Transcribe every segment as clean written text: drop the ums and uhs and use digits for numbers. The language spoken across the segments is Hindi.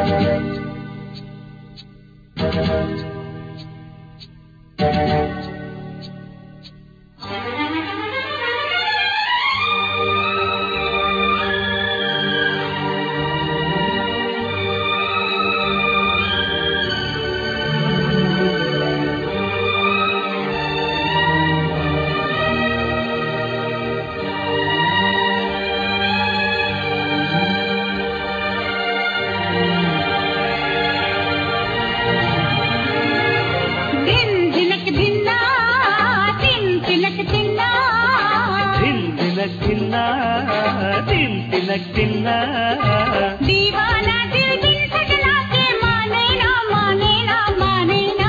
दीवाना दिल बिन सजना के माने ना माने ना माने ना।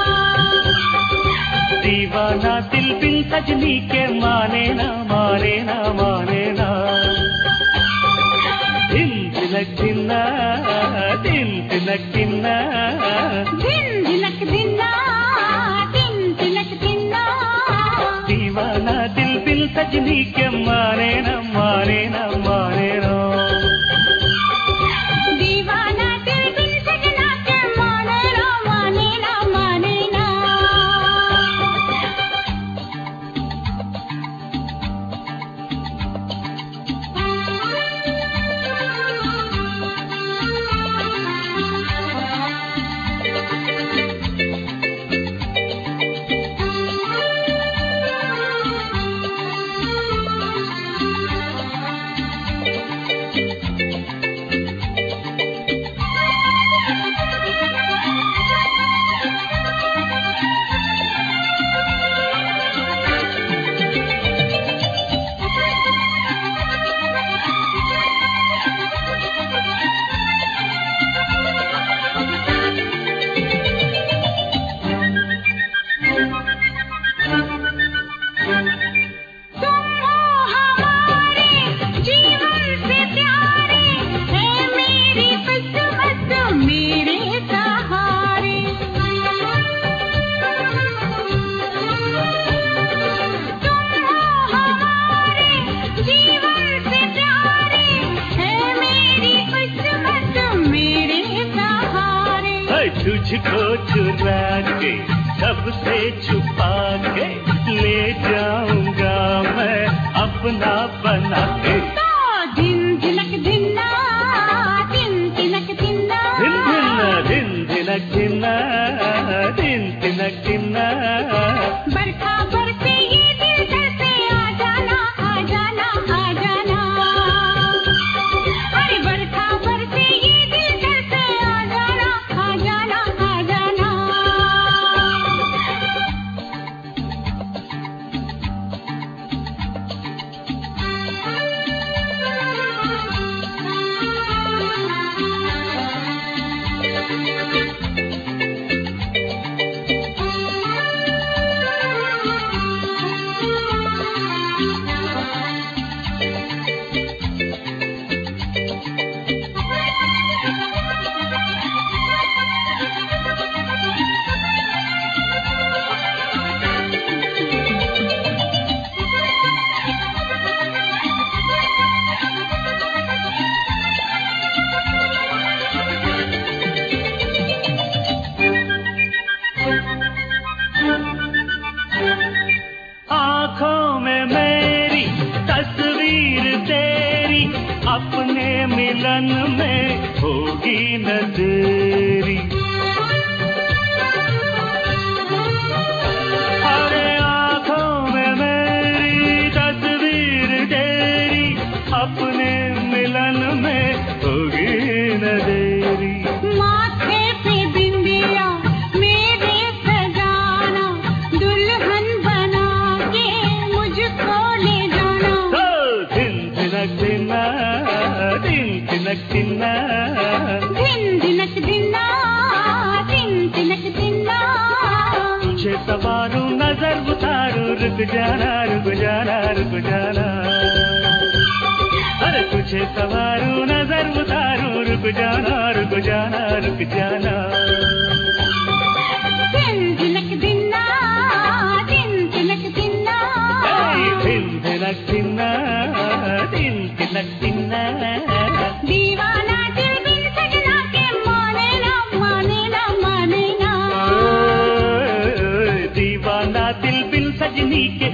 दीवाना दिल बिन सजनी के माने ना माने ना माने ना। दिन तिलक दिना दिन तिलक दिना दिन तिलक दिना दिन तिलक दिना। दीवाना दिल बिन सजनी के माने ना माने ना माने ना। दीवाना दिल बिन सजना के माने ना माने ना माने ना। तुझको चुरा के सबसे छुपा के ले जाऊंगा मैं अपना बना के। दिन तिलक दिना दिन तिलक दिना दिन तिलक दिना दिन तिलक दिना। बरखा बरसे ये दिल जैसे आ जाना आ जाना आ जाना। अरे बरखा बरसे ये दिल जैसे आ जाना आ जाना आ जाना। आँखों में मेरी तस्वीर तेरी अपने मिलन में होगी न देरी। अरे आँखों में मेरी तस्वीर तेरी अपने मिलन में होगी न देरी। माथे पे बिंदिया मेरे सजाना दुल्हन बना के मुझको ले जाना। दिन तिलक दिना दिन तिलक दिना दिन तिलक दिना दिन तिलक दिना। तुझे सवारूं नजर उतारूं रुक जाना रुक जाना रुक जाना। अरे तुझे सवारूं नजर उतारूं रुक जाना रुक जाना रुक जाना। दिन तिलक दिना दिन तिलक दिना। दिन तिलक दिना दिन तिलक दिना। दीवाना दिल बिन सजना के నీకే